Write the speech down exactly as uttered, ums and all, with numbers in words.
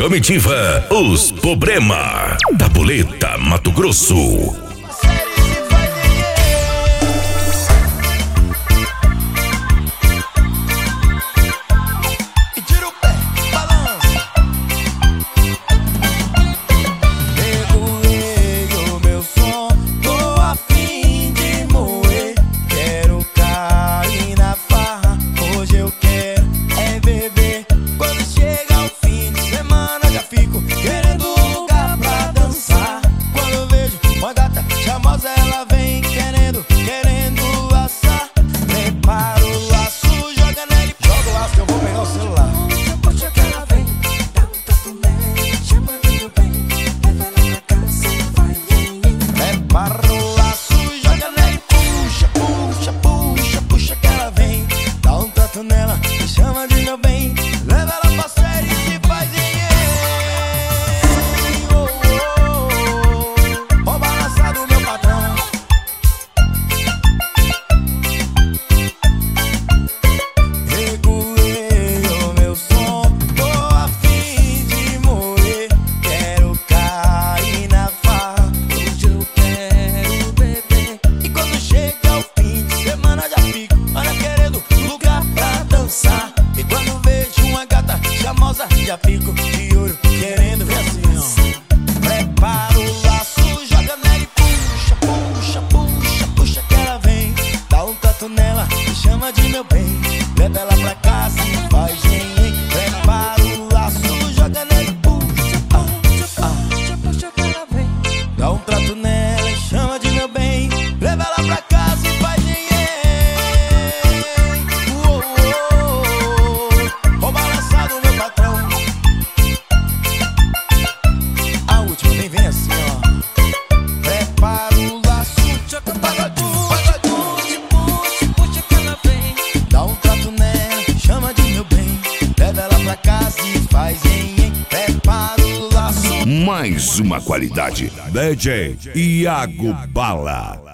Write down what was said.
Comitiva Os Problema, da Boleta, Mato Grosso. Nela, me chama de meu bem, leva ela pra série e se faz em oh, oh, oh, oh, balança do meu patrão. Regulei o meu som, tô a fim de morrer. Quero cair na farra, hoje eu quero beber. E quando chega o fim de semana já fico, olha, querendo lugar pra dançar. E quando vejo uma gata charmosa, já fico de olho, querendo ver assim, ó. Prepara o laço, joga nela e puxa, puxa, puxa, puxa que ela vem. Dá um tanto nela, me chama de meu bem, leva ela pra casa e faz em. Prepara o laço, joga nela e puxa, puxa, puxa, puxa que ela vem. Dá um trato nela e chama de meu bem, leva ela pra casa e faz em. Mais uma qualidade. D J Iago Bala.